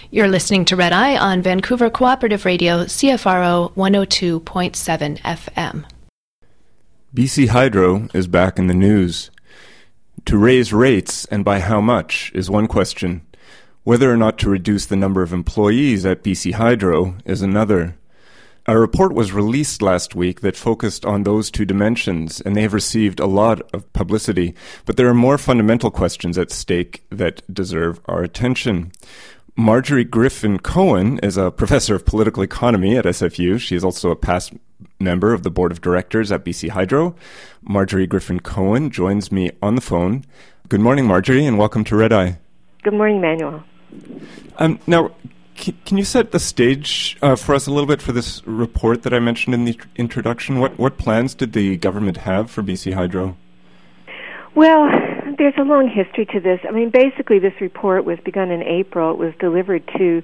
You're listening to Red Eye on Vancouver Cooperative Radio, CFRO 102.7 FM. BC Hydro is back in the news. To raise rates, and by how much, is one question. Whether or not to reduce the number of employees at BC Hydro is another. A report was released last week that focused on those two dimensions, and they have received a lot of publicity. But there are more fundamental questions at stake that deserve our attention. Marjorie Griffin Cohen is a professor of political economy at SFU. She is also a past member of the board of directors at BC Hydro. Marjorie Griffin Cohen joins me on the phone. Good morning, Marjorie, and welcome to Red Eye. Good morning, Manuel. Now, can you set the stage for us a little bit for this report that I mentioned in the introduction? What plans did the government have for BC Hydro? Well, there's a long history to this. I mean, basically, this report was begun in April. It was delivered to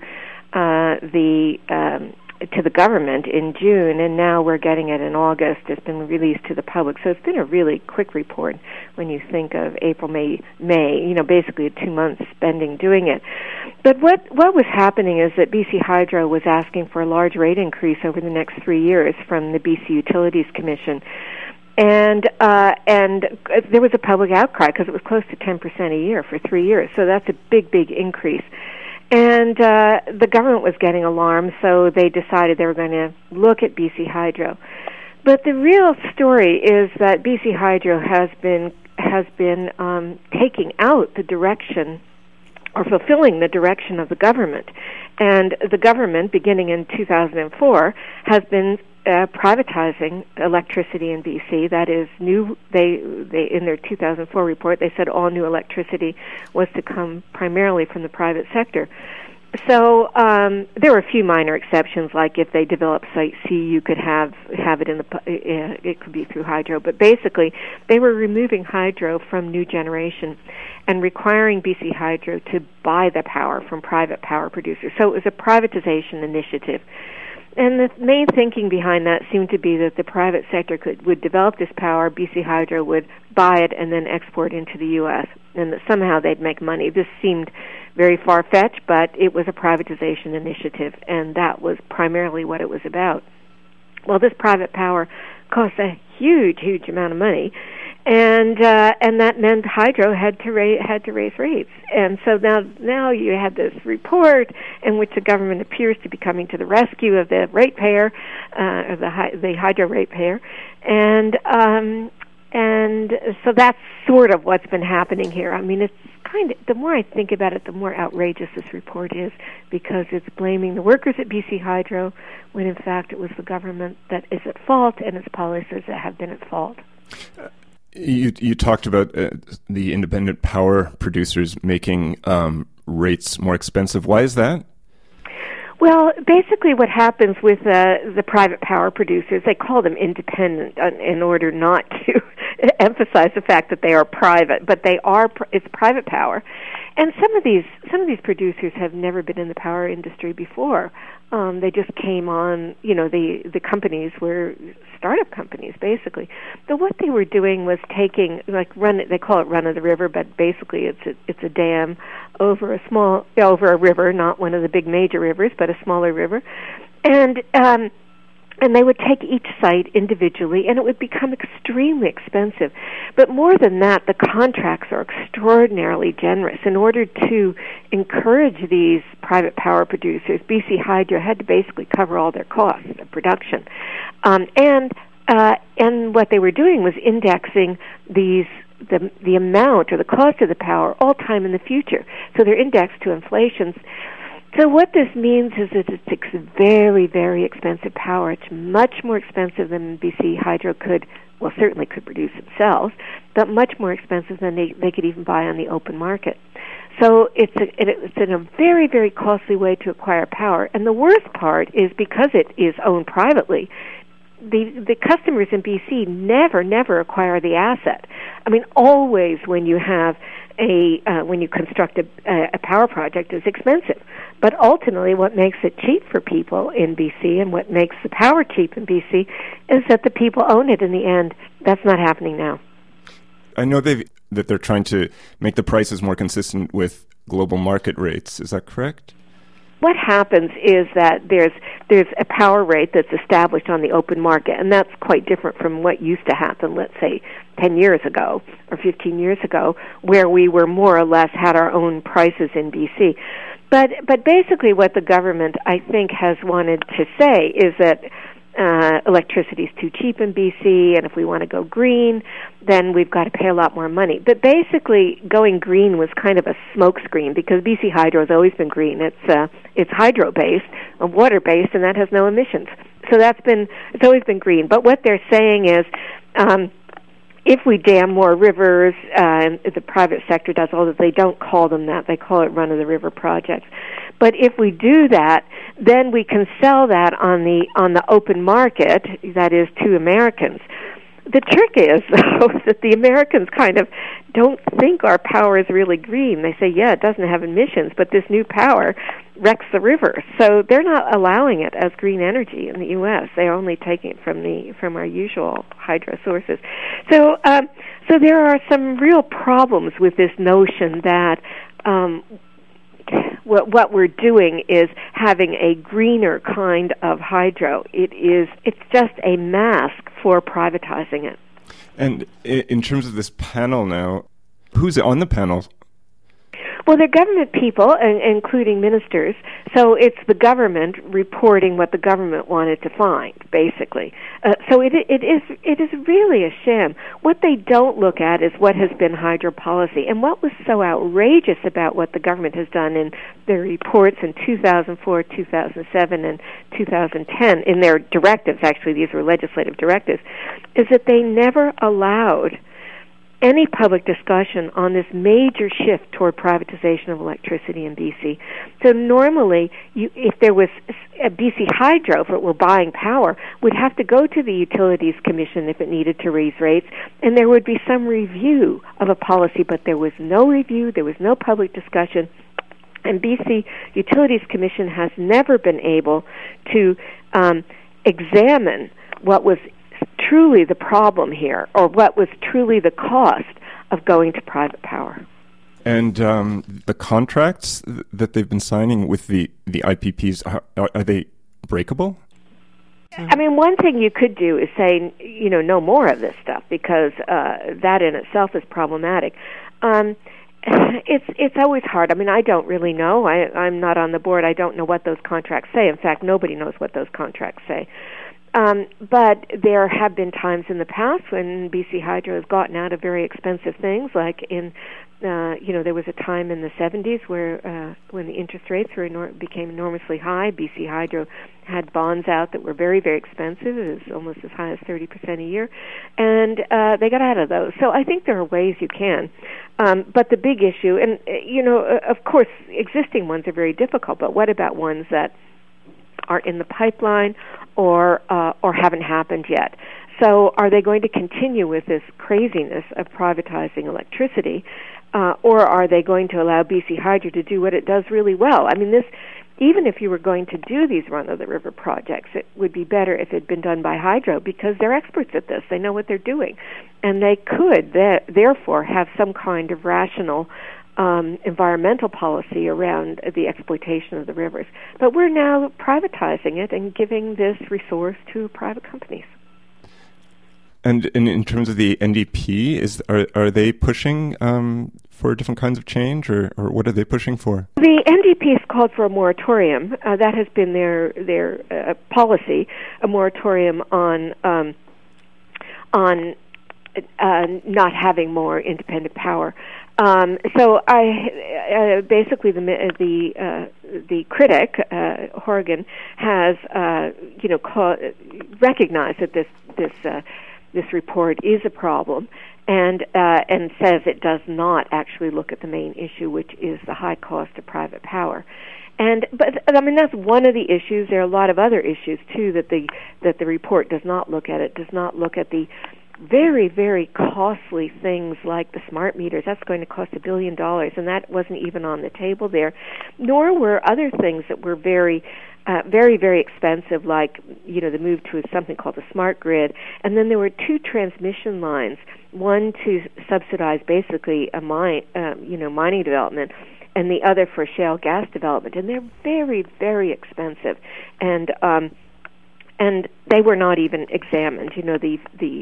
the government in June, and now we're getting it in August. It's been released to the public, so it's been a really quick report when you think of April, May. Basically 2 months spending doing it. But what was happening is that BC Hydro was asking for a large rate increase over the next 3 years from the BC Utilities Commission. And there was a public outcry because it was close to 10% a year for 3 years. So that's a big, big increase. And the government was getting alarmed, so they decided they were going to look at BC Hydro. But the real story is that BC Hydro has been taking out the direction or fulfilling the direction of the government. And the government, beginning in 2004, has been privatizing electricity in BC. That is new. They in their 2004 report, they said all new electricity was to come primarily from the private sector. So there were a few minor exceptions, like if they develop Site C, you could have it in it could be through hydro. But basically, they were removing hydro from new generation and requiring BC Hydro to buy the power from private power producers. So it was a privatization initiative. And the main thinking behind that seemed to be that the private sector would develop this power, BC Hydro would buy it, and then export into the U.S., and that somehow they'd make money. This seemed very far-fetched, but it was a privatization initiative, and that was primarily what it was about. Well, this private power cost a huge, huge amount of money, and that meant Hydro had to raise rates. And so now you had this report in which the government appears to be coming to the rescue of the ratepayer, of the Hydro ratepayer, and so that's sort of what's been happening here. I mean, it's kind of, the more I think about it, the more outrageous this report is, because it's blaming the workers at BC Hydro when in fact it was the government that is at fault and its policies that have been at fault. You talked about the independent power producers making rates more expensive. Why is that? Well, basically what happens with the private power producers, they call them independent in order not to emphasize the fact that they are private, but it's private power. And some of these producers have never been in the power industry before. They just came on, the companies were startup companies, basically. But what they were doing was taking, they call it run of the river, but basically it's a dam over a river, not one of the big major rivers, but a smaller river. And they would take each site individually, and it would become extremely expensive. But more than that, the contracts are extraordinarily generous. In order to encourage these private power producers, BC Hydro had to basically cover all their costs of production. And what they were doing was indexing the amount or the cost of the power all time in the future. So they're indexed to inflation. So what this means is that it's very, very expensive power. It's much more expensive than BC Hydro certainly could produce themselves, but much more expensive than they could even buy on the open market. So it's in a very, very costly way to acquire power. And the worst part is because it is owned privately, the customers in BC never acquire the asset. I mean, always when you have when you construct a power project, is expensive. But ultimately, what makes it cheap for people in BC and what makes the power cheap in BC is that the people own it in the end. That's not happening now. I know that they're trying to make the prices more consistent with global market rates. Is that correct? what happens is that there's a power rate that's established on the open market, and that's quite different from what used to happen, let's say, 10 years ago or 15 years ago, where we were more or less had our own prices in BC. But basically what the government, I think, has wanted to say is that electricity is too cheap in BC, and if we want to go green, then we've got to pay a lot more money. But basically, going green was kind of a smokescreen because BC Hydro has always been green. It's hydro-based, water-based, and that has no emissions. So it's always been green. But what they're saying is, if we dam more rivers, and the private sector does all that, they don't call them that. They call it run-of-the-river projects. But if we do that, then we can sell that on the open market, that is, to Americans. The trick is, though, that the Americans kind of don't think our power is really green. They say, yeah, it doesn't have emissions, but this new power wrecks the river. So they're not allowing it as green energy in the U.S. They're only taking it from our usual hydro sources. So there are some real problems with this notion that what we're doing is having a greener kind of hydro. It's just a mask for privatizing it. And in terms of this panel now, who's on the panel? Well, they're government people, including ministers. So it's the government reporting what the government wanted to find, basically. So it is really a sham. What they don't look at is what has been hydro policy. And what was so outrageous about what the government has done in their reports in 2004, 2007, and 2010, in their directives, actually these were legislative directives, is that they never allowed any public discussion on this major shift toward privatization of electricity in BC. So normally, if there was a BC Hydro, if it were buying power, would have to go to the Utilities Commission if it needed to raise rates, and there would be some review of a policy, but there was no review, there was no public discussion, and BC Utilities Commission has never been able to examine what was truly the problem here, or what was truly the cost of going to private power. And the contracts that they've been signing with the IPPs, are they breakable? I mean, one thing you could do is say, no more of this stuff, because that in itself is problematic. It's always hard. I mean, I don't really know. I'm not on the board. I don't know what those contracts say. In fact, nobody knows what those contracts say. But there have been times in the past when BC Hydro has gotten out of very expensive things, like there was a time in the 70s where when the interest rates became enormously high, BC Hydro had bonds out that were very, very expensive. It was almost as high as 30% a year, and they got out of those. So I think there are ways you can. But the big issue, and of course, existing ones are very difficult, but what about ones that are in the pipeline or haven't happened yet? So are they going to continue with this craziness of privatizing electricity, or are they going to allow BC Hydro to do what it does really well? I mean, even if you were going to do these run-of-the-river projects, it would be better if it had been done by Hydro, because they're experts at this. They know what they're doing. And they could, therefore, have some kind of rational environmental policy around the exploitation of the rivers. But we're now privatizing it and giving this resource to private companies. And in terms of the NDP, are they pushing for different kinds of change, or what are they pushing for? The NDP has called for a moratorium. That has been their policy, a moratorium on not having more independent power. So basically the critic Horgan has recognized that this report is a problem, and says it does not actually look at the main issue, which is the high cost of private power. But I mean, that's one of the issues. There are a lot of other issues too that the report does not look at. It does not look at the very, very costly things like the smart meters. That's going to cost $1 billion, and that wasn't even on the table there. Nor were other things that were very, very expensive, like the move to something called the smart grid. And then there were 2 transmission lines, one to subsidize basically a mining development, and the other for shale gas development, and they're very, very expensive, and they were not even examined. The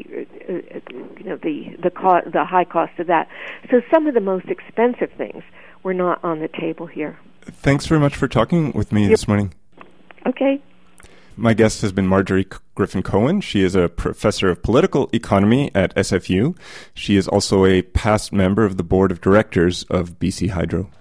high cost of that. So some of the most expensive things were not on the table here. Thanks very much for talking with me this morning. Okay. My guest has been Marjorie Griffin-Cohen. She is a professor of political economy at SFU. She is also a past member of the board of directors of BC Hydro.